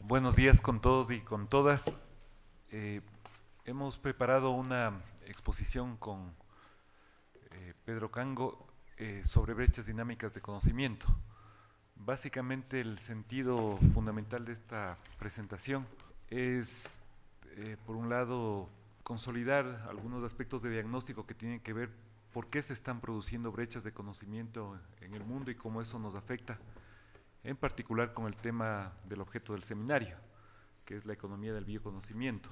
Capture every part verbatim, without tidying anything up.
Buenos días con todos y con todas. Eh, hemos preparado una exposición con eh, Pedro Cango eh, sobre brechas dinámicas de conocimiento. Básicamente el sentido fundamental de esta presentación es, eh, por un lado, consolidar algunos aspectos de diagnóstico que tienen que ver por qué se están produciendo brechas de conocimiento en el mundo y cómo eso nos afecta, en particular con el tema del objeto del seminario, que es la economía del bioconocimiento.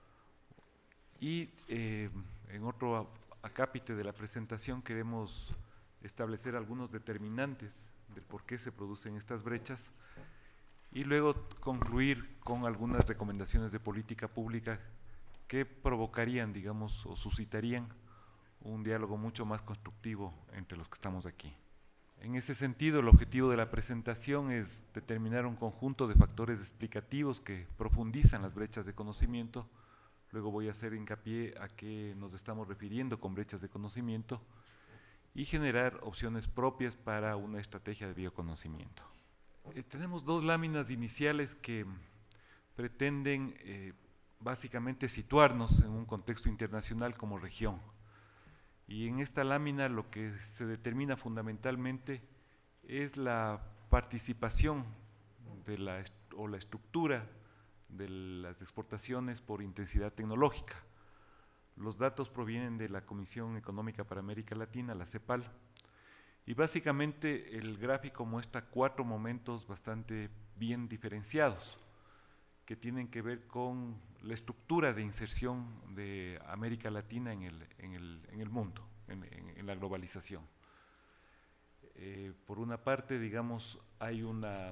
Y eh, en otro acápite de la presentación queremos establecer algunos determinantes del por qué se producen estas brechas y luego concluir con algunas recomendaciones de política pública que provocarían, digamos, o suscitarían un diálogo mucho más constructivo entre los que estamos aquí. En ese sentido, el objetivo de la presentación es determinar un conjunto de factores explicativos que profundizan las brechas de conocimiento. Luego voy a hacer hincapié a qué nos estamos refiriendo con brechas de conocimiento y generar opciones propias para una estrategia de bioconocimiento. Eh, tenemos dos láminas iniciales que pretenden eh, básicamente situarnos en un contexto internacional como región. Y en esta lámina lo que se determina fundamentalmente es la participación de la, o la estructura de las exportaciones por intensidad tecnológica. Los datos provienen de la Comisión Económica para América Latina, la CEPAL, y básicamente el gráfico muestra cuatro momentos bastante bien diferenciados que tienen que ver con la estructura de inserción de América Latina en el, en el, en el mundo, en, en, en la globalización. Eh, por una parte, digamos, hay una,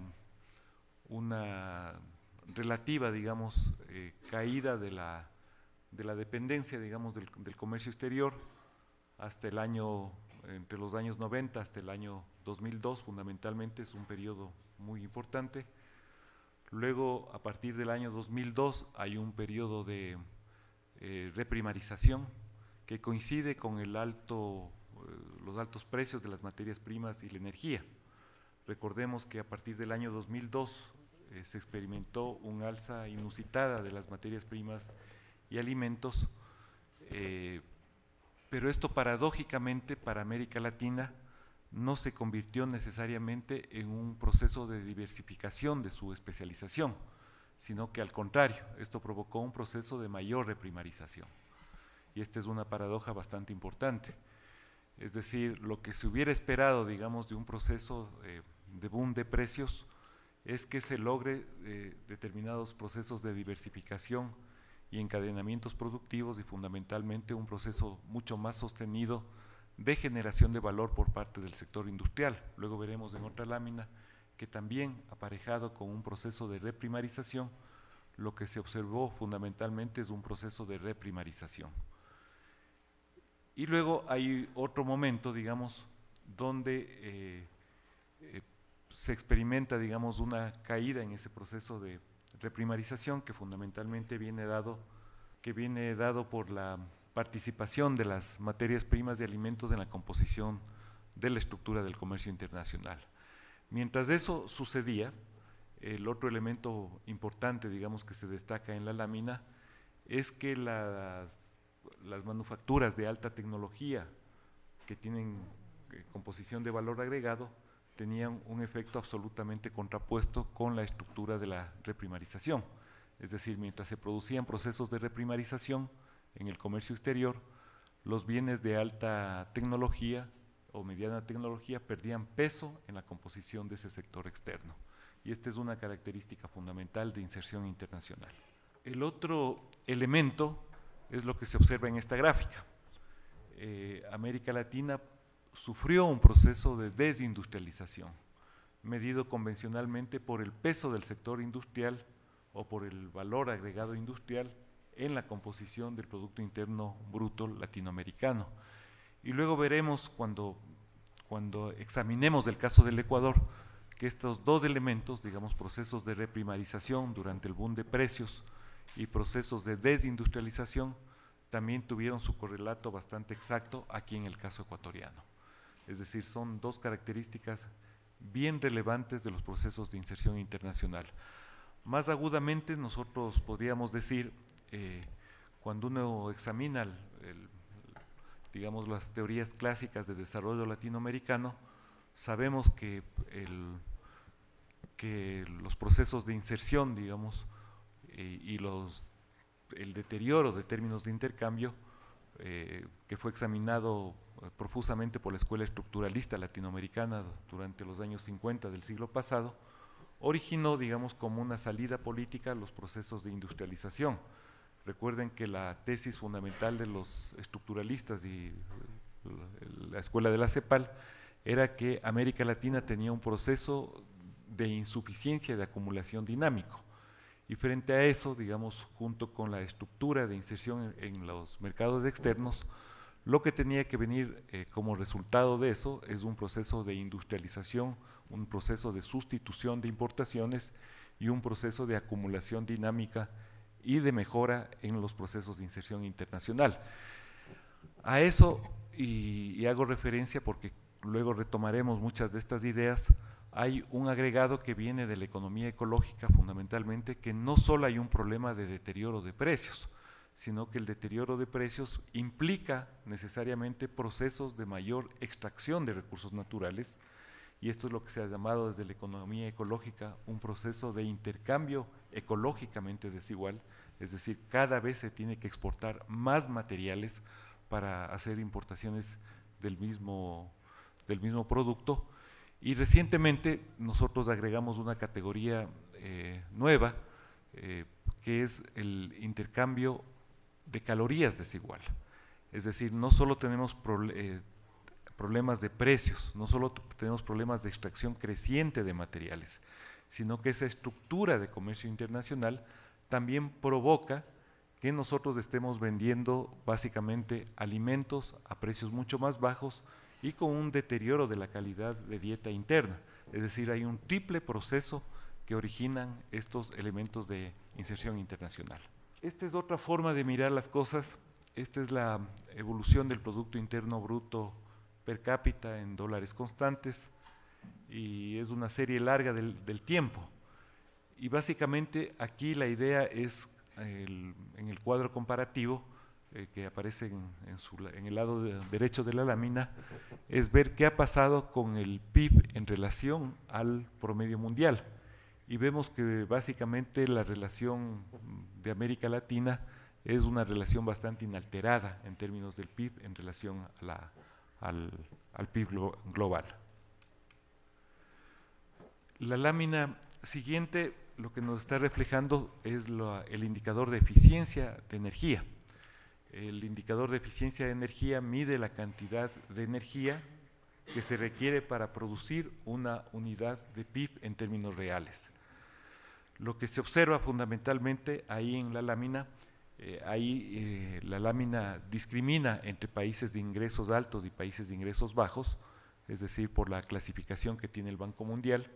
una relativa, digamos, eh, caída de la, de la dependencia, digamos, del, del comercio exterior hasta el año, entre los años noventa hasta el año dos mil dos, fundamentalmente, es un periodo muy importante. Luego, a partir del año dos mil dos, hay un periodo de eh, reprimarización que coincide con el alto, eh, los altos precios de las materias primas y la energía. Recordemos que a partir del año dos mil dos eh, se experimentó un alza inusitada de las materias primas y alimentos, eh, pero esto paradójicamente para América Latina no se convirtió necesariamente en un proceso de diversificación de su especialización, sino que al contrario, esto provocó un proceso de mayor reprimarización. Y esta es una paradoja bastante importante. Es decir, lo que se hubiera esperado, digamos, de un proceso eh, de boom de precios es que se logre eh, determinados procesos de diversificación y encadenamientos productivos y fundamentalmente un proceso mucho más sostenido de generación de valor por parte del sector industrial. Luego veremos en otra lámina que también aparejado con un proceso de reprimarización, lo que se observó fundamentalmente es un proceso de reprimarización. Y luego hay otro momento, digamos, donde eh, eh, se experimenta, digamos, una caída en ese proceso de reprimarización que fundamentalmente viene dado, que viene dado por la participación de las materias primas de alimentos en la composición de la estructura del comercio internacional. Mientras eso sucedía, el otro elemento importante, digamos, que se destaca en la lámina es que las, las manufacturas de alta tecnología que tienen eh, composición de valor agregado tenían un efecto absolutamente contrapuesto con la estructura de la reprimarización. Es decir, mientras se producían procesos de reprimarización en el comercio exterior, los bienes de alta tecnología o mediana tecnología perdían peso en la composición de ese sector externo. Y esta es una característica fundamental de inserción internacional. El otro elemento es lo que se observa en esta gráfica. Eh, América Latina sufrió un proceso de desindustrialización, medido convencionalmente por el peso del sector industrial o por el valor agregado industrial en la composición del Producto Interno Bruto latinoamericano. Y luego veremos cuando, cuando examinemos el caso del Ecuador que estos dos elementos, digamos procesos de reprimarización durante el boom de precios y procesos de desindustrialización, también tuvieron su correlato bastante exacto aquí en el caso ecuatoriano. Es decir, son dos características bien relevantes de los procesos de inserción internacional. Más agudamente nosotros podríamos decir, eh, cuando uno examina el, el, digamos, las teorías clásicas de desarrollo latinoamericano, sabemos que, el, que los procesos de inserción, digamos, eh, y los, el deterioro de términos de intercambio, eh, que fue examinado profusamente por la Escuela Estructuralista Latinoamericana durante los años cincuenta del siglo pasado, originó, digamos, como una salida política a los procesos de industrialización. Recuerden que la tesis fundamental de los estructuralistas y la escuela de la CEPAL era que América Latina tenía un proceso de insuficiencia de acumulación dinámico. Y frente a eso, digamos, junto con la estructura de inserción en, en los mercados externos, lo que tenía que venir eh, como resultado de eso es un proceso de industrialización, un proceso de sustitución de importaciones y un proceso de acumulación dinámica y de mejora en los procesos de inserción internacional. A eso, y, y hago referencia porque luego retomaremos muchas de estas ideas, hay un agregado que viene de la economía ecológica fundamentalmente, que no solo hay un problema de deterioro de precios, sino que el deterioro de precios implica necesariamente procesos de mayor extracción de recursos naturales, y esto es lo que se ha llamado desde la economía ecológica un proceso de intercambio ecológicamente desigual, es decir, cada vez se tiene que exportar más materiales para hacer importaciones del mismo, del mismo producto. Y recientemente nosotros agregamos una categoría eh, nueva, eh, que es el intercambio de calorías desigual. Es decir, no solo tenemos proble eh, problemas de precios, no solo tenemos problemas de extracción creciente de materiales, sino que esa estructura de comercio internacional también provoca que nosotros estemos vendiendo básicamente alimentos a precios mucho más bajos y con un deterioro de la calidad de dieta interna. Es decir, hay un triple proceso que originan estos elementos de inserción internacional. Esta es otra forma de mirar las cosas. Esta es la evolución del Producto Interno Bruto per cápita en dólares constantes, y es una serie larga del, del tiempo. Y básicamente aquí la idea es, el, en el cuadro comparativo, eh, que aparece en, en, su, en el lado de, derecho de la lámina, es ver qué ha pasado con el P I B en relación al promedio mundial. Y vemos que básicamente la relación de América Latina es una relación bastante inalterada en términos del P I B en relación a la, al, al P I B global. La lámina siguiente lo que nos está reflejando es lo, el indicador de eficiencia de energía. El indicador de eficiencia de energía mide la cantidad de energía que se requiere para producir una unidad de P I B en términos reales. Lo que se observa fundamentalmente ahí en la lámina, eh, ahí eh, la lámina discrimina entre países de ingresos altos y países de ingresos bajos, es decir, por la clasificación que tiene el Banco Mundial,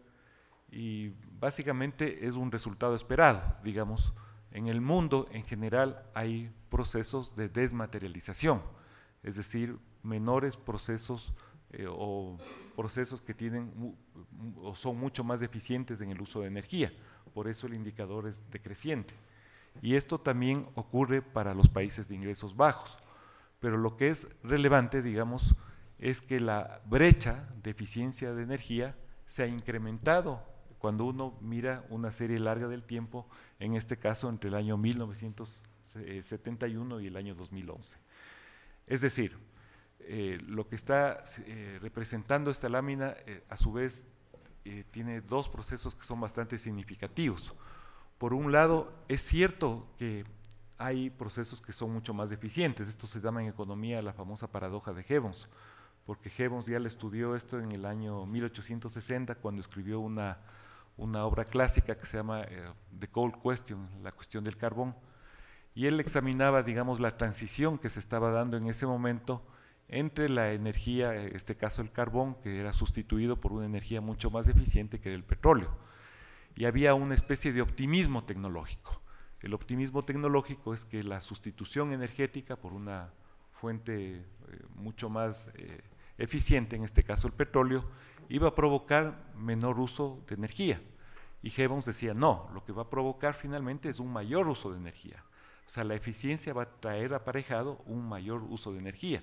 y básicamente es un resultado esperado. Digamos, en el mundo en general hay procesos de desmaterialización, es decir, menores procesos eh, o procesos que tienen mu, o son mucho más eficientes en el uso de energía, por eso el indicador es decreciente. Y esto también ocurre para los países de ingresos bajos, pero lo que es relevante, digamos, es que la brecha de eficiencia de energía se ha incrementado cuando uno mira una serie larga del tiempo, en este caso entre el año mil novecientos setenta y uno y el año dos mil once. Es decir, eh, lo que está eh, representando esta lámina, eh, a su vez, eh, tiene dos procesos que son bastante significativos. Por un lado, es cierto que hay procesos que son mucho más eficientes. Esto se llama en economía la famosa paradoja de Jevons, porque Jevons ya le estudió esto en el año mil ochocientos sesenta, cuando escribió una, una obra clásica que se llama eh, The Coal Question, la cuestión del carbón, y él examinaba, digamos, la transición que se estaba dando en ese momento entre la energía, en este caso el carbón, que era sustituido por una energía mucho más eficiente que era el petróleo. Y había una especie de optimismo tecnológico. El optimismo tecnológico es que la sustitución energética por una fuente eh, mucho más eh, eficiente, en este caso el petróleo, iba a provocar menor uso de energía. Y Gibbons decía, no, lo que va a provocar finalmente es un mayor uso de energía. O sea, la eficiencia va a traer aparejado un mayor uso de energía.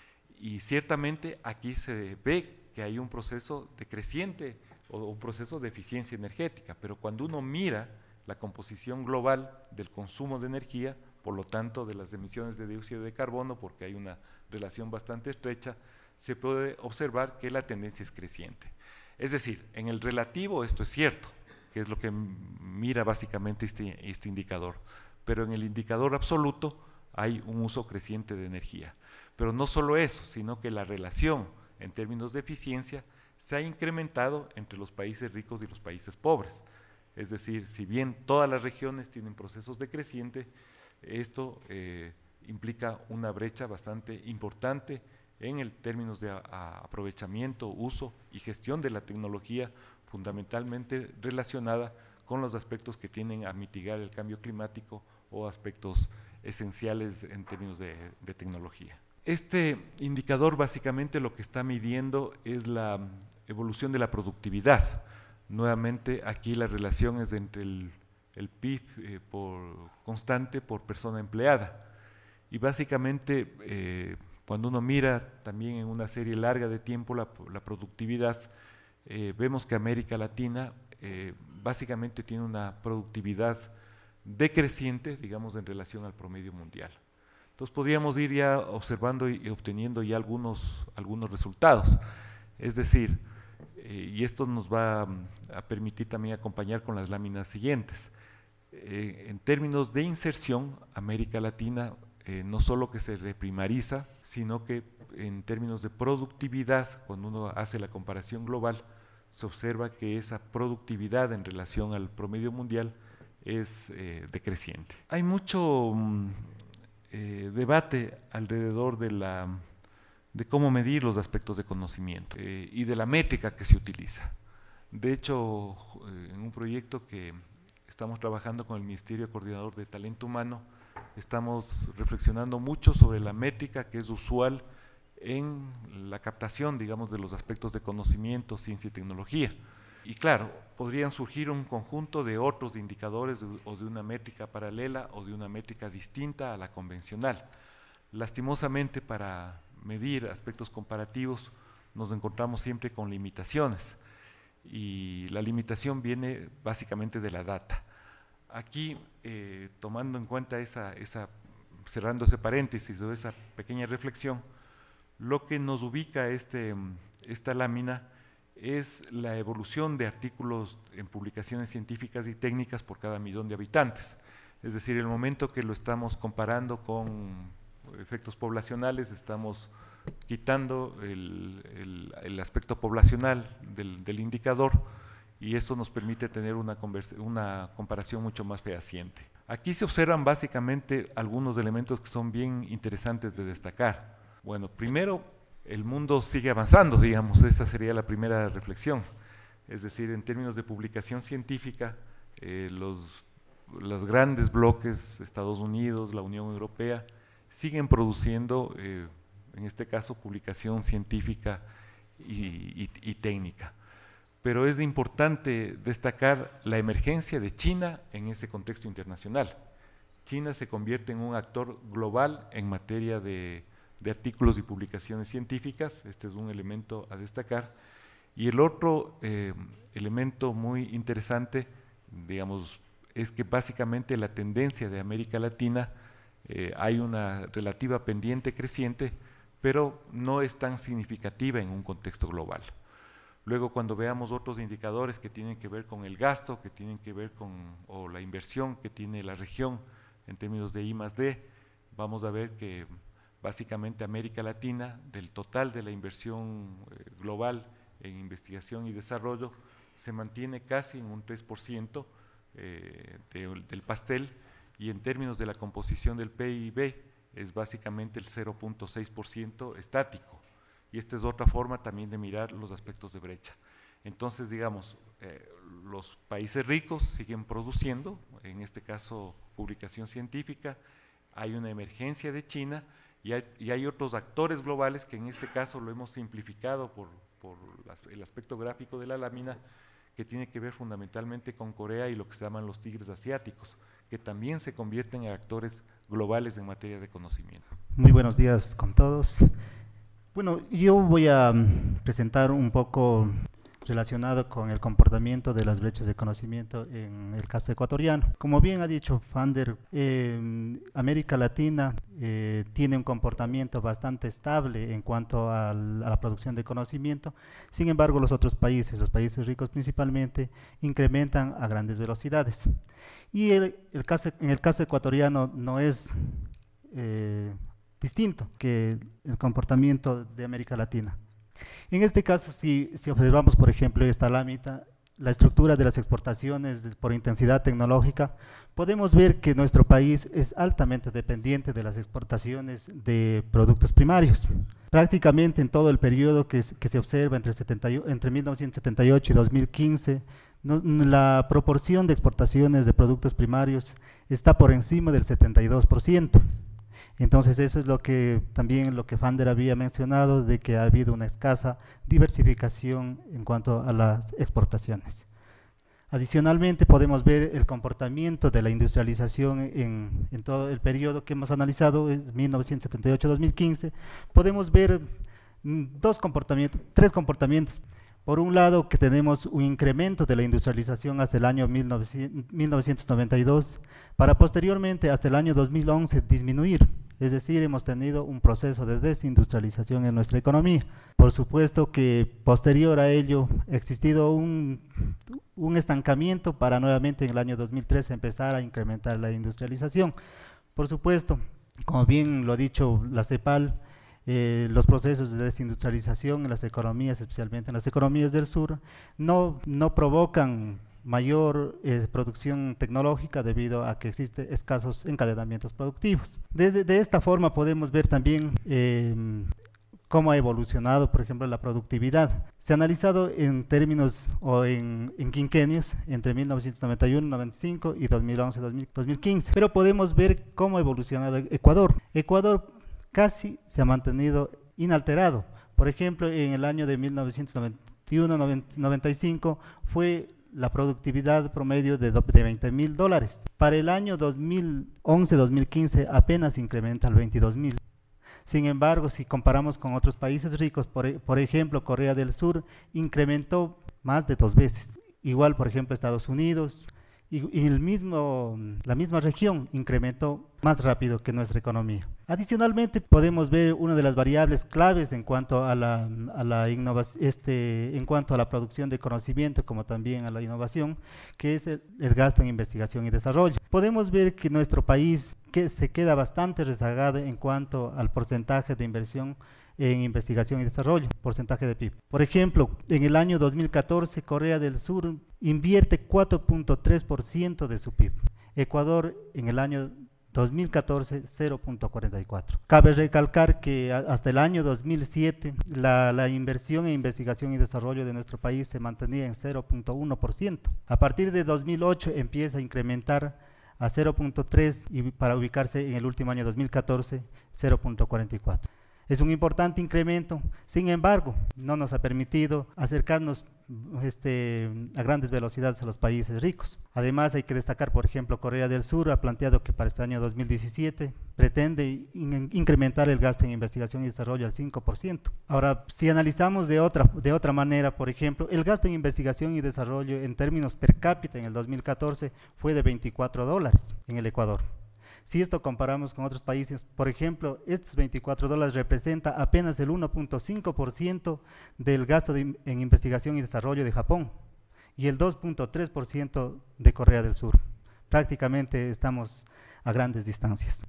Y ciertamente aquí se ve que hay un proceso decreciente o un proceso de eficiencia energética, pero cuando uno mira la composición global del consumo de energía, por lo tanto de las emisiones de dióxido de carbono, porque hay una relación bastante estrecha, se puede observar que la tendencia es creciente. Es decir, en el relativo esto es cierto, que es lo que mira básicamente este, este indicador, pero en el indicador absoluto hay un uso creciente de energía. Pero no solo eso, sino que la relación en términos de eficiencia se ha incrementado entre los países ricos y los países pobres. Es decir, si bien todas las regiones tienen procesos decrecientes, esto eh, implica una brecha bastante importante en el términos de a, a aprovechamiento, uso y gestión de la tecnología, fundamentalmente relacionada con los aspectos que tienden a mitigar el cambio climático o aspectos esenciales en términos de, de tecnología. Este indicador básicamente lo que está midiendo es la evolución de la productividad. Nuevamente aquí la relación es entre el, el P I B eh, por constante por persona empleada. Y básicamente eh, cuando uno mira también en una serie larga de tiempo la, la productividad, eh, vemos que América Latina eh, básicamente tiene una productividad decreciente, digamos, en relación al promedio mundial. Entonces podríamos ir ya observando y obteniendo ya algunos, algunos resultados. Es decir, eh, y esto nos va a, a permitir también acompañar con las láminas siguientes. Eh, en términos de inserción, América Latina eh, no solo que se reprimariza, sino que en términos de productividad, cuando uno hace la comparación global, se observa que esa productividad en relación al promedio mundial es eh, decreciente. Hay mucho mm, eh, debate alrededor de, la, de cómo medir los aspectos de conocimiento eh, y de la métrica que se utiliza. De hecho, eh, en un proyecto que estamos trabajando con el Ministerio Coordinador de Talento Humano, estamos reflexionando mucho sobre la métrica que es usual en la captación, digamos, de los aspectos de conocimiento, ciencia y tecnología. Y claro, podrían surgir un conjunto de otros indicadores de, o de una métrica paralela o de una métrica distinta a la convencional. Lastimosamente, para medir aspectos comparativos nos encontramos siempre con limitaciones y la limitación viene básicamente de la data. Aquí, eh, tomando en cuenta esa, esa, cerrando ese paréntesis o esa pequeña reflexión, lo que nos ubica este, esta lámina es la evolución de artículos en publicaciones científicas y técnicas por cada millón de habitantes. Es decir, el momento que lo estamos comparando con efectos poblacionales, estamos quitando el, el, el aspecto poblacional del, del indicador y eso nos permite tener una, una comparación mucho más fehaciente. Aquí se observan básicamente algunos elementos que son bien interesantes de destacar. Bueno, primero, el mundo sigue avanzando, digamos, esta sería la primera reflexión. Es decir, en términos de publicación científica, eh, los, los grandes bloques, Estados Unidos, la Unión Europea, siguen produciendo, eh, en este caso, publicación científica y, y, y técnica. Pero es importante destacar la emergencia de China en ese contexto internacional. China se convierte en un actor global en materia de, de artículos y publicaciones científicas, este es un elemento a destacar. Y el otro eh, elemento muy interesante, digamos, es que básicamente la tendencia de América Latina, eh, hay una relativa pendiente creciente, pero no es tan significativa en un contexto global. Luego, cuando veamos otros indicadores que tienen que ver con el gasto, que tienen que ver con o la inversión que tiene la región en términos de I más D, vamos a ver que básicamente América Latina, del total de la inversión eh, global en investigación y desarrollo, se mantiene casi en un tres por ciento eh, de, del pastel, y en términos de la composición del P I B es básicamente el cero punto seis por ciento estático. Y esta es otra forma también de mirar los aspectos de brecha. Entonces, digamos, eh, los países ricos siguen produciendo, en este caso publicación científica, hay una emergencia de China y hay, y hay otros actores globales que en este caso lo hemos simplificado por, por las, el aspecto gráfico de la lámina, que tiene que ver fundamentalmente con Corea y lo que se llaman los tigres asiáticos, que también se convierten en actores globales en materia de conocimiento. Muy buenos días con todos. Bueno, yo voy a mm, presentar un poco relacionado con el comportamiento de las brechas de conocimiento en el caso ecuatoriano. Como bien ha dicho Fander, eh, América Latina eh, tiene un comportamiento bastante estable en cuanto al, a la producción de conocimiento. Sin embargo, los otros países, los países ricos principalmente, incrementan a grandes velocidades. Y el, el caso, en el caso ecuatoriano no es eh, distinto que el comportamiento de América Latina. En este caso, si, si observamos, por ejemplo, esta lámina, la estructura de las exportaciones por intensidad tecnológica, podemos ver que nuestro país es altamente dependiente de las exportaciones de productos primarios. Prácticamente en todo el periodo que, que se observa entre, setenta, entre mil novecientos setenta y ocho y dos mil quince, no, la proporción de exportaciones de productos primarios está por encima del setenta y dos por ciento. Entonces eso es lo que también lo que Fander había mencionado, de que ha habido una escasa diversificación en cuanto a las exportaciones. Adicionalmente podemos ver el comportamiento de la industrialización en, en todo el periodo que hemos analizado, mil novecientos setenta y ocho a dos mil quince. Podemos ver dos comportamientos, tres comportamientos. Por un lado, que tenemos un incremento de la industrialización hasta el año mil novecientos noventa y dos, para posteriormente hasta el año dos mil once disminuir. Es decir, hemos tenido un proceso de desindustrialización en nuestra economía. Por supuesto que posterior a ello ha existido un, un estancamiento para nuevamente en el año dos mil trece empezar a incrementar la industrialización. Por supuesto, como bien lo ha dicho la CEPAL, Eh, los procesos de desindustrialización en las economías, especialmente en las economías del sur, no, no provocan mayor eh, producción tecnológica debido a que existen escasos encadenamientos productivos. Desde, de esta forma podemos ver también eh, cómo ha evolucionado, por ejemplo, la productividad. Se ha analizado en términos o en, en quinquenios entre mil novecientos noventa y uno noventa y cinco y dos mil once dos mil quince, pero podemos ver cómo ha evolucionado Ecuador. Ecuador casi se ha mantenido inalterado. Por ejemplo, en el año de mil novecientos noventa y uno noventa y cinco fue la productividad promedio de, de veinte mil dólares. Para el año dos mil once dos mil quince apenas incrementa al veintidós mil. Sin embargo, si comparamos con otros países ricos, por, por ejemplo, Corea del Sur incrementó más de dos veces. Igual, por ejemplo, Estados Unidos, y, y el mismo, la misma región incrementó más rápido que nuestra economía. Adicionalmente, podemos ver una de las variables claves en cuanto a la, a la innovación, este, en cuanto a la producción de conocimiento, como también a la innovación, que es el, el gasto en investigación y desarrollo. Podemos ver que nuestro país que se queda bastante rezagado en cuanto al porcentaje de inversión en investigación y desarrollo, porcentaje de P I B. Por ejemplo, en el año dos mil catorce, Corea del Sur invierte cuatro punto tres por ciento de su P I B. Ecuador, en el año dos mil catorce, cero punto cuarenta y cuatro. Cabe recalcar que hasta el año dos mil siete la, la inversión en investigación y desarrollo de nuestro país se mantenía en cero punto uno por ciento. A partir de dos mil ocho empieza a incrementar a cero punto tres y para ubicarse en el último año dos mil catorce, cero punto cuarenta y cuatro. Es un importante incremento, sin embargo, no nos ha permitido acercarnos este, a grandes velocidades a los países ricos. Además, hay que destacar, por ejemplo, Corea del Sur ha planteado que para este año dos mil diecisiete pretende in incrementar el gasto en investigación y desarrollo al cinco por ciento. Ahora, si analizamos de otra, de otra manera, por ejemplo, el gasto en investigación y desarrollo en términos per cápita en el dos mil catorce fue de veinticuatro dólares en el Ecuador. Si esto comparamos con otros países, por ejemplo, estos veinticuatro dólares representa apenas el uno punto cinco por ciento del gasto de, en investigación y desarrollo de Japón y el dos punto tres por ciento de Corea del Sur. Prácticamente estamos a grandes distancias.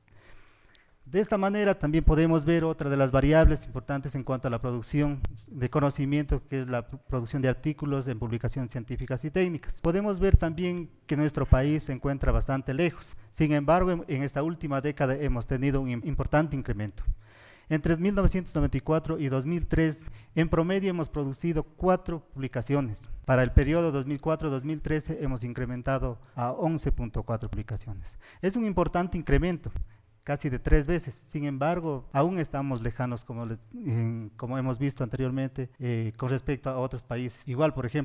De esta manera también podemos ver otra de las variables importantes en cuanto a la producción de conocimiento, que es la producción de artículos en publicaciones científicas y técnicas. Podemos ver también que nuestro país se encuentra bastante lejos. Sin embargo, en esta última década hemos tenido un importante incremento. Entre mil novecientos noventa y cuatro y dos mil tres, en promedio hemos producido cuatro publicaciones. Para el periodo dos mil cuatro a dos mil trece hemos incrementado a once punto cuatro publicaciones. Es un importante incremento, casi de tres veces. Sin embargo, aún estamos lejanos, como, les, eh, como hemos visto anteriormente, eh, con respecto a otros países. Igual, por ejemplo,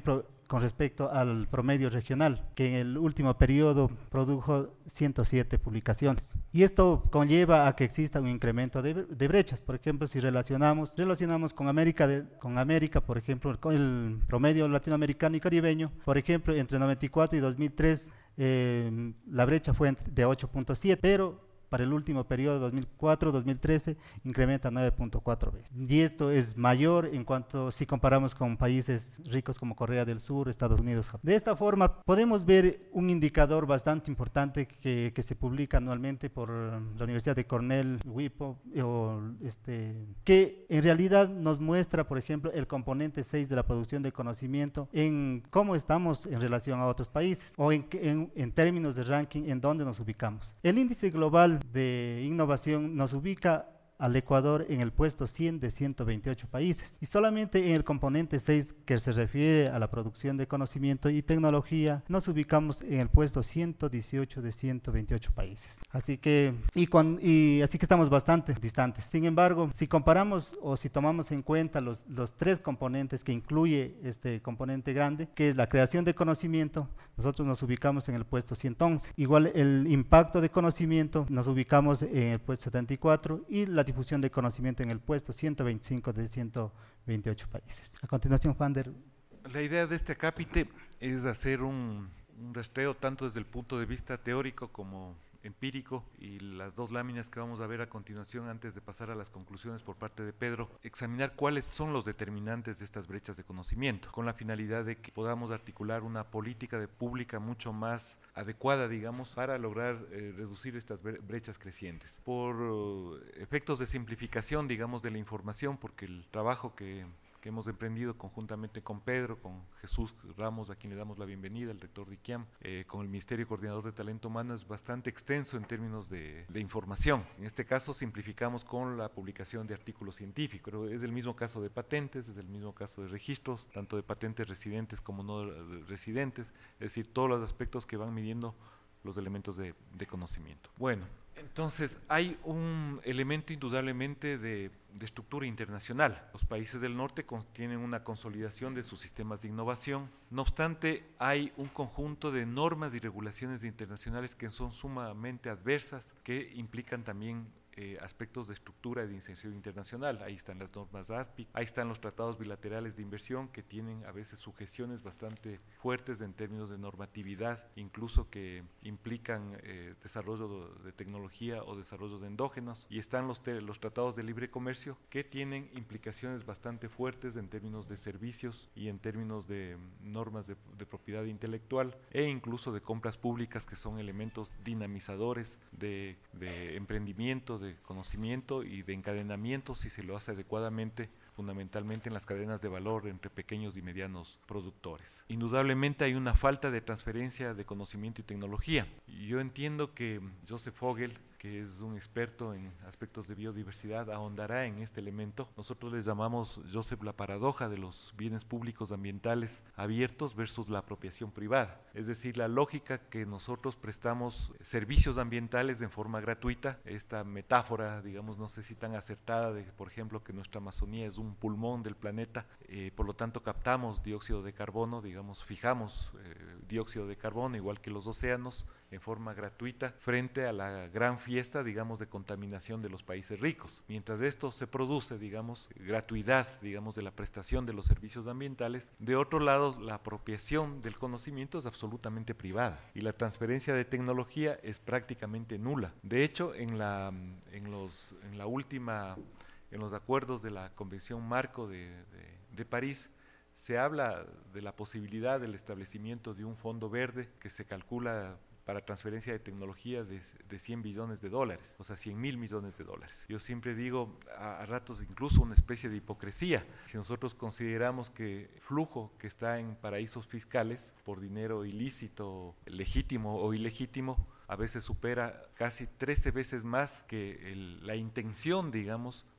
con respecto al promedio regional, que en el último periodo produjo ciento siete publicaciones. Y esto conlleva a que exista un incremento de, de brechas. Por ejemplo, si relacionamos, relacionamos con América, de, con América, por ejemplo, con el promedio latinoamericano y caribeño, por ejemplo, entre noventa y cuatro y dos mil tres, eh, la brecha fue de ocho punto siete, pero para el último periodo dos mil cuatro a dos mil trece incrementa nueve punto cuatro veces. Y esto es mayor en cuanto si comparamos con países ricos como Corea del Sur, Estados Unidos. De esta forma podemos ver un indicador bastante importante que, que se publica anualmente por la Universidad de Cornell, WIPO, o este, que en realidad nos muestra, por ejemplo, el componente seis de la producción de conocimiento en cómo estamos en relación a otros países o en, en, en términos de ranking en dónde nos ubicamos. El índice global de innovación nos ubica al Ecuador en el puesto cien de ciento veintiocho países, y solamente en el componente seis, que se refiere a la producción de conocimiento y tecnología, nos ubicamos en el puesto ciento dieciocho de ciento veintiocho países. Así que, y, con, y así que estamos bastante distantes. Sin embargo, si comparamos o si tomamos en cuenta los, los tres componentes que incluye este componente grande, que es la creación de conocimiento, nosotros nos ubicamos en el puesto ciento once. Igual el impacto de conocimiento, nos ubicamos en el puesto setenta y cuatro, y la difusión de conocimiento en el puesto ciento veinticinco de ciento veintiocho países. A continuación, Fander. La idea de este acápite es hacer un, un rastreo tanto desde el punto de vista teórico como empírico, y las dos láminas que vamos a ver a continuación, antes de pasar a las conclusiones por parte de Pedro, examinar cuáles son los determinantes de estas brechas de conocimiento, con la finalidad de que podamos articular una política de pública mucho más adecuada, digamos, para lograr eh, reducir estas brechas crecientes. Por uh, efectos de simplificación, digamos, de la información, porque el trabajo que que hemos emprendido conjuntamente con Pedro, con Jesús Ramos, a quien le damos la bienvenida, el rector de ICIAM, eh, con el Ministerio Coordinador de Talento Humano, es bastante extenso en términos de, de información. En este caso simplificamos con la publicación de artículos científicos, pero es el mismo caso de patentes, es el mismo caso de registros, tanto de patentes residentes como no residentes, es decir, todos los aspectos que van midiendo los elementos de, de conocimiento. Bueno, entonces hay un elemento indudablemente de, de estructura internacional. Los países del norte tienen una consolidación de sus sistemas de innovación. No obstante, hay un conjunto de normas y regulaciones internacionales que son sumamente adversas, que implican también Eh, aspectos de estructura y de inserción internacional. Ahí están las normas A D P I, ahí están los tratados bilaterales de inversión, que tienen a veces sujeciones bastante fuertes en términos de normatividad, incluso que implican eh, desarrollo de, de tecnología o desarrollos endógenos, y están los, te, los tratados de libre comercio, que tienen implicaciones bastante fuertes en términos de servicios y en términos de normas de, de propiedad intelectual, e incluso de compras públicas, que son elementos dinamizadores de, de emprendimiento, de de conocimiento y de encadenamiento, si se lo hace adecuadamente, fundamentalmente en las cadenas de valor entre pequeños y medianos productores. Indudablemente hay una falta de transferencia de conocimiento y tecnología. Yo entiendo que Joseph Fogel, que es un experto en aspectos de biodiversidad, ahondará en este elemento. Nosotros les llamamos, Joseph, la paradoja de los bienes públicos ambientales abiertos versus la apropiación privada. Es decir, la lógica que nosotros prestamos servicios ambientales en forma gratuita, esta metáfora, digamos, no sé si tan acertada, de, por ejemplo, que nuestra Amazonía es un pulmón del planeta, eh, por lo tanto captamos dióxido de carbono, digamos, fijamos eh, dióxido de carbono, igual que los océanos, en forma gratuita, frente a la gran fiesta, digamos, de contaminación de los países ricos. Mientras esto se produce, digamos, gratuidad, digamos, de la prestación de los servicios ambientales, de otro lado, la apropiación del conocimiento es absolutamente privada, y la transferencia de tecnología es prácticamente nula. De hecho, en la, en los, en la última, en los acuerdos de la Convención Marco de, de, de París, se habla de la posibilidad del establecimiento de un fondo verde que se calcula para transferencia de tecnología de, de cien billones de dólares, o sea, cien mil millones de dólares. Yo siempre digo, a, a ratos incluso una especie de hipocresía, si nosotros consideramos que el flujo que está en paraísos fiscales por dinero ilícito, legítimo o ilegítimo, a veces supera casi trece veces más que el, la intención, digamos,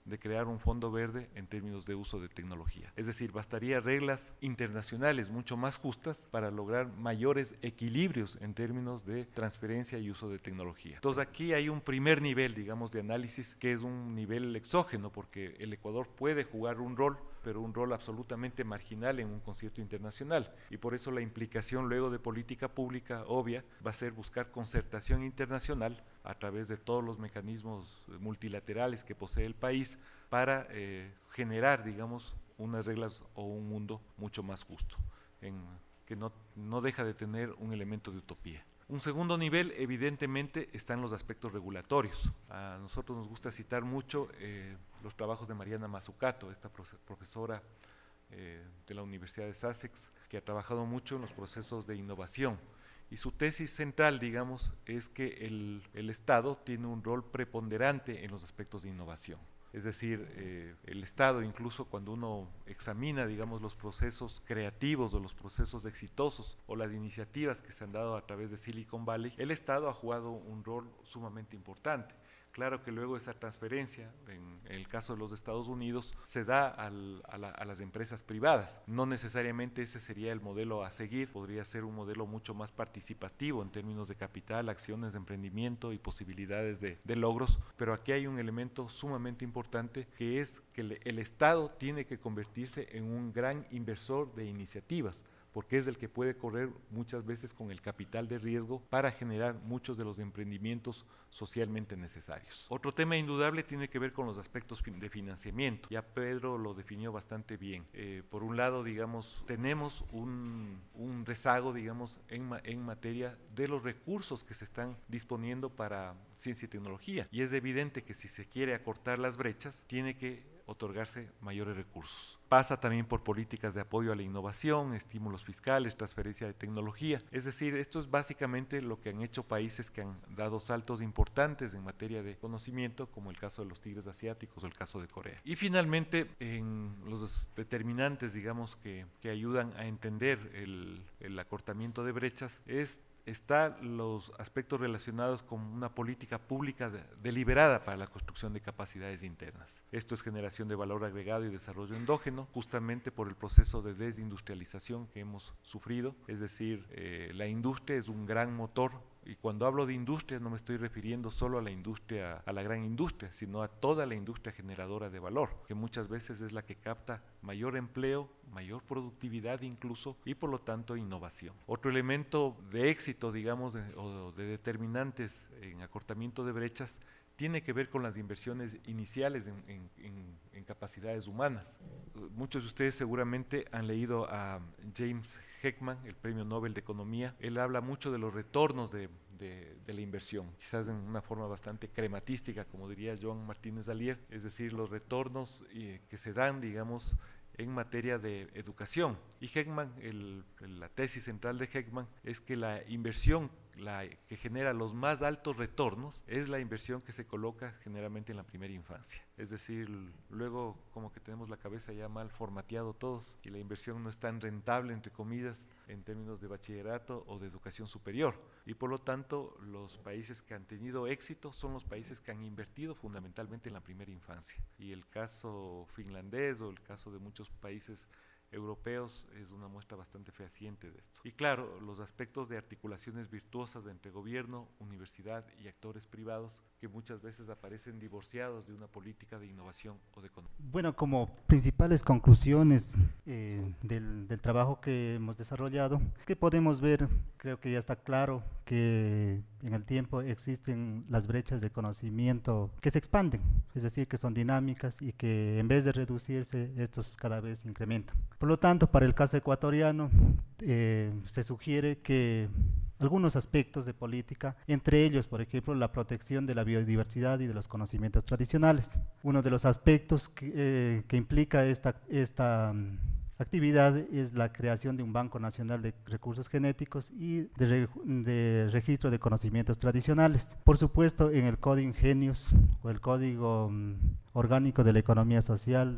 de crear un fondo verde en términos de uso de tecnología. Es decir, bastaría reglas internacionales mucho más justas para lograr mayores equilibrios en términos de transferencia y uso de tecnología. Entonces aquí hay un primer nivel, digamos, de análisis que es un nivel exógeno, porque el Ecuador puede jugar un rol, pero un rol absolutamente marginal en un concierto internacional, y por eso la implicación luego de política pública obvia va a ser buscar concertación internacional a través de todos los mecanismos multilaterales que posee el país para eh, generar, digamos, unas reglas o un mundo mucho más justo, en, que no, no deja de tener un elemento de utopía. Un segundo nivel, evidentemente, están los aspectos regulatorios. A nosotros nos gusta citar mucho eh, los trabajos de Mariana Mazzucato, esta profesora eh, de la Universidad de Sussex, que ha trabajado mucho en los procesos de innovación. Y su tesis central, digamos, es que el, el Estado tiene un rol preponderante en los aspectos de innovación. Es decir, eh, el Estado, incluso cuando uno examina, digamos, los procesos creativos o los procesos exitosos o las iniciativas que se han dado a través de Silicon Valley, el Estado ha jugado un rol sumamente importante. Claro que luego esa transferencia, en, en el caso de los Estados Unidos, se da al, a, la, a las empresas privadas. No necesariamente ese sería el modelo a seguir, podría ser un modelo mucho más participativo en términos de capital, acciones de emprendimiento y posibilidades de, de logros, pero aquí hay un elemento sumamente importante, que es que el, el Estado tiene que convertirse en un gran inversor de iniciativas, porque es el que puede correr muchas veces con el capital de riesgo para generar muchos de los emprendimientos socialmente necesarios. Otro tema indudable tiene que ver con los aspectos de financiamiento. Ya Pedro lo definió bastante bien. Eh, por un lado, digamos, tenemos un, un rezago, digamos, en, en materia de los recursos que se están disponiendo para ciencia y tecnología. Y es evidente que si se quiere acortar las brechas, tiene que otorgarse mayores recursos. Pasa también por políticas de apoyo a la innovación, estímulos fiscales, transferencia de tecnología. Es decir, esto es básicamente lo que han hecho países que han dado saltos importantes en materia de conocimiento, como el caso de los tigres asiáticos o el caso de Corea. Y finalmente, en los determinantes, digamos, que, que ayudan a entender el, el acortamiento de brechas, es están los aspectos relacionados con una política pública de, deliberada para la construcción de capacidades internas. Esto es generación de valor agregado y desarrollo endógeno, justamente por el proceso de desindustrialización que hemos sufrido. Es decir, eh, la industria es un gran motor. Y cuando hablo de industria no me estoy refiriendo solo a la industria, a la gran industria, sino a toda la industria generadora de valor, que muchas veces es la que capta mayor empleo, mayor productividad incluso, y por lo tanto innovación. Otro elemento de éxito, digamos, de, o de determinantes en acortamiento de brechas, tiene que ver con las inversiones iniciales en, en, en, en capacidades humanas. Muchos de ustedes seguramente han leído a James Heckman, el Premio Nobel de Economía. Él habla mucho de los retornos de, de, de la inversión, quizás en una forma bastante crematística, como diría Joan Martínez Alier, es decir, los retornos eh, que se dan, digamos, en materia de educación. Y Heckman, el, la tesis central de Heckman es que la inversión la que genera los más altos retornos es la inversión que se coloca generalmente en la primera infancia. Es decir, luego como que tenemos la cabeza ya mal formateado todos y la inversión no es tan rentable, entre comillas, en términos de bachillerato o de educación superior. Y por lo tanto, los países que han tenido éxito son los países que han invertido fundamentalmente en la primera infancia. Y el caso finlandés o el caso de muchos países europeos es una muestra bastante fehaciente de esto. Y claro, los aspectos de articulaciones virtuosas entre gobierno, universidad y actores privados que muchas veces aparecen divorciados de una política de innovación o de economía. Bueno, como principales conclusiones eh, del, del trabajo que hemos desarrollado, que podemos ver, creo que ya está claro que en el tiempo existen las brechas de conocimiento que se expanden, es decir, que son dinámicas y que en vez de reducirse, estos cada vez incrementan. Por lo tanto, para el caso ecuatoriano, eh, se sugiere que algunos aspectos de política, entre ellos, por ejemplo, la protección de la biodiversidad y de los conocimientos tradicionales. Uno de los aspectos que, eh, que implica esta, esta um, actividad es la creación de un Banco Nacional de Recursos Genéticos y de, re, de registro de conocimientos tradicionales. Por supuesto, en el Código Ingenius o el Código um, Orgánico de la Economía Social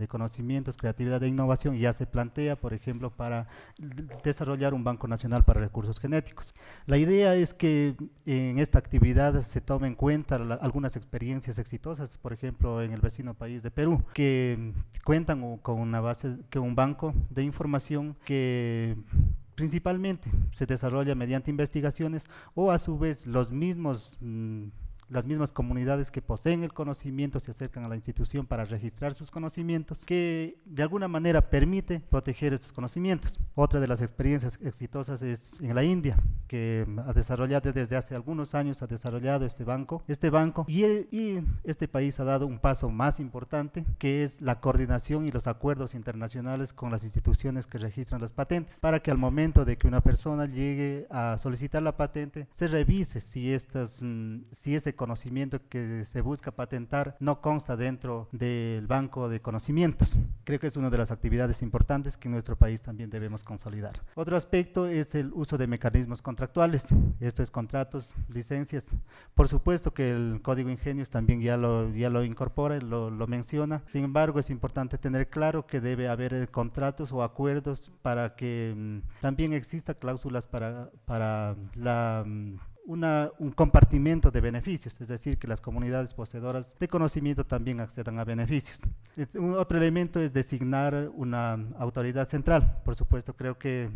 de conocimientos, creatividad e innovación ya se plantea, por ejemplo, para desarrollar un Banco Nacional para Recursos Genéticos. La idea es que en esta actividad se tome en cuenta la, algunas experiencias exitosas, por ejemplo, en el vecino país de Perú, que cuentan con una base, que un banco de información que principalmente se desarrolla mediante investigaciones o a su vez los mismos mmm, las mismas comunidades que poseen el conocimiento se acercan a la institución para registrar sus conocimientos, que de alguna manera permite proteger estos conocimientos. Otra de las experiencias exitosas es en la India, que ha desarrollado desde hace algunos años, ha desarrollado este banco, este banco y, y este país ha dado un paso más importante, que es la coordinación y los acuerdos internacionales con las instituciones que registran las patentes, para que al momento de que una persona llegue a solicitar la patente, se revise si, estas, si ese conocimiento que se busca patentar no consta dentro del banco de conocimientos. Creo que es una de las actividades importantes que en nuestro país también debemos consolidar. Otro aspecto es el uso de mecanismos contractuales, esto es contratos, licencias. Por supuesto que el Código Ingenios también ya lo, ya lo incorpora, lo, lo menciona. Sin embargo, es importante tener claro que debe haber contratos o acuerdos para que mmm, también exista cláusulas para, para la mmm, Una, un compartimiento de beneficios, es decir, que las comunidades poseedoras de conocimiento también accedan a beneficios. Un otro elemento es designar una autoridad central. Por supuesto, creo que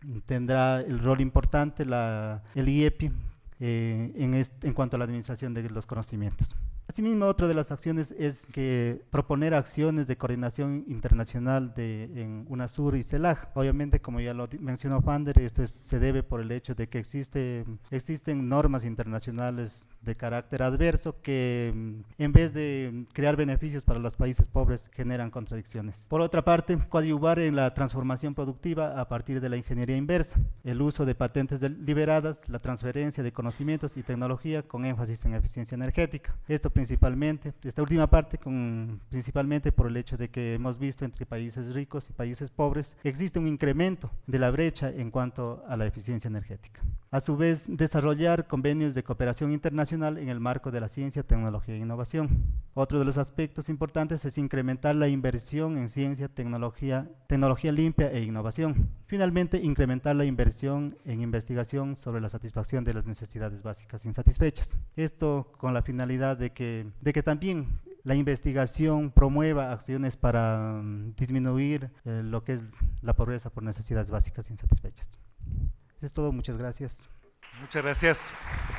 tendrá el rol importante la, el I E P I eh, en, este, en cuanto a la administración de los conocimientos. Asimismo, otra de las acciones es que proponer acciones de coordinación internacional de, en UNASUR y CELAC. Obviamente, como ya lo mencionó Fander, esto es, se debe por el hecho de que existe, existen normas internacionales de carácter adverso que en vez de crear beneficios para los países pobres generan contradicciones. Por otra parte, coadyuvar en la transformación productiva a partir de la ingeniería inversa, el uso de patentes liberadas, la transferencia de conocimientos y tecnología con énfasis en eficiencia energética. Esto principalmente, esta última parte, con, principalmente por el hecho de que hemos visto entre países ricos y países pobres, existe un incremento de la brecha en cuanto a la eficiencia energética. A su vez, desarrollar convenios de cooperación internacional en el marco de la ciencia, tecnología e innovación. Otro de los aspectos importantes es incrementar la inversión en ciencia, tecnología, tecnología limpia e innovación. Finalmente, incrementar la inversión en investigación sobre la satisfacción de las necesidades básicas insatisfechas. Esto con la finalidad de que de que también la investigación promueva acciones para um, disminuir eh, lo que es la pobreza por necesidades básicas insatisfechas. Eso es todo, muchas gracias. Muchas gracias.